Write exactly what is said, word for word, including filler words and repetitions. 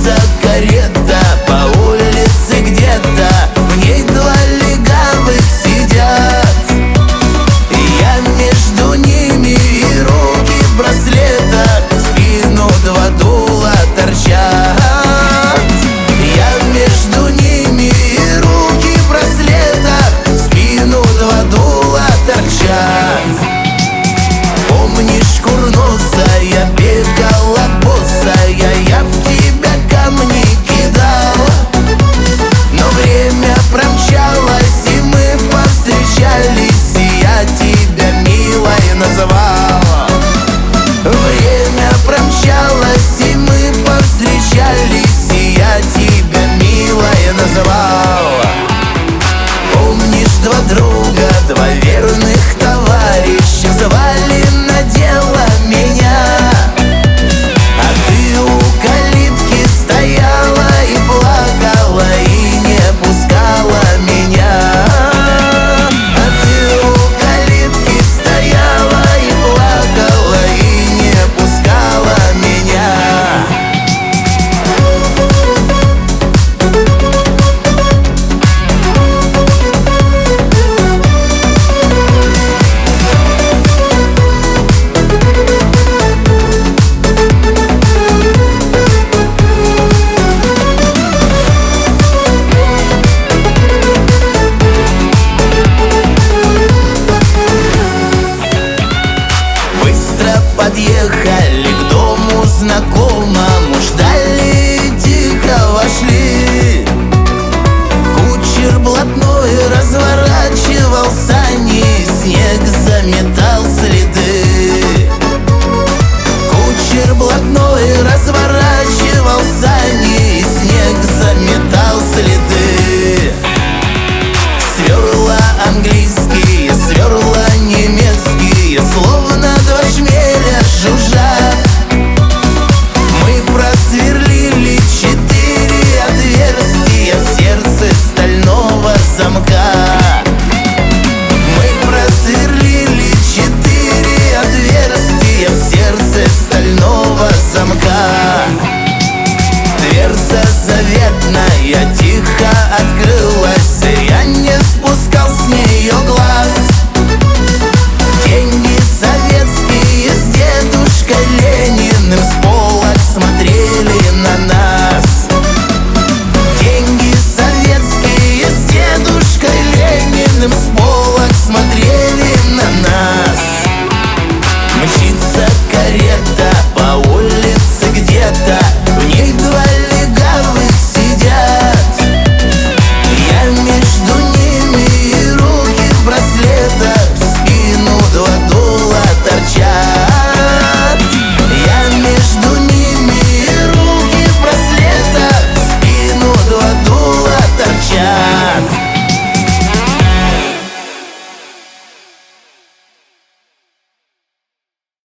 мчится карета по улице где-то, в ней два легавых сидят. Я между ними, и руки в браслетах, в спину два дула торчат. Я между ними, и руки в браслетах, в спину два дула торчат. Помнишь, курносая, бегала босая, я в тебя камни кидал, но время промчалось, и мы повстречались, и я тебя милой называл. Время промчалось, и мы повстречались, и я тебя милой называл. Помнишь, два друга, два верных товарища звали на дело меня, а ты у калитки стояла и плакала, и не пускала меня. А ты у калитки стояла и плакала, и не пускала меня. Подъехали к дому знакомому, ждали и тихо вошли. Кучер блатной разворачивал сани, снег заметал следы. Кучер блатной разворачивал сани, снег заметал следы. Сверла английские, сверла немецкие, словно два шмеля жужжат. Мы просверлили четыре отверстия в сердце стального замка. Мы просверлили четыре отверстия в сердце стального замка. Дверца заветная,